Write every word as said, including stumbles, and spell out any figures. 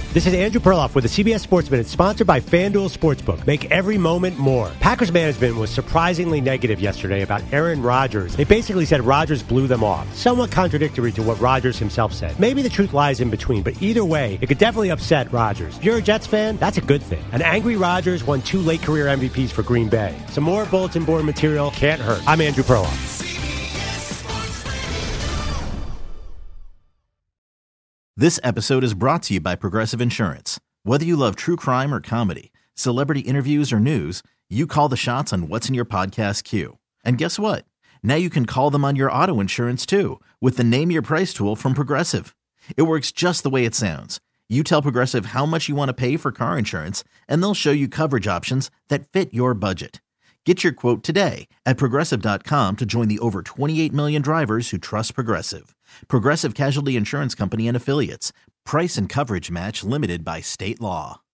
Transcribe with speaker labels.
Speaker 1: This is Andrew Perloff with the C B S Sports Minute, sponsored by FanDuel Sportsbook. Make every moment more. Packers management was surprisingly negative yesterday about Aaron Rodgers. They basically said Rodgers blew them off, somewhat contradictory to what Rodgers himself said. Maybe the truth lies in between, but either way, it could definitely upset Rodgers. If you're a Jets fan, that's a good thing. An angry Rodgers won two late career M V Ps for Green Bay. Some more bulletin board material can't hurt. I'm Andrew Perloff.
Speaker 2: This episode is brought to you by Progressive Insurance. Whether you love true crime or comedy, celebrity interviews or news, you call the shots on what's in your podcast queue. And guess what? Now you can call them on your auto insurance too with the Name Your Price tool from Progressive. It works just the way it sounds. You tell Progressive how much you want to pay for car insurance, and they'll show you coverage options that fit your budget. Get your quote today at Progressive dot com to join the over twenty-eight million drivers who trust Progressive. Progressive Casualty Insurance Company and Affiliates. Price and coverage match limited by state law.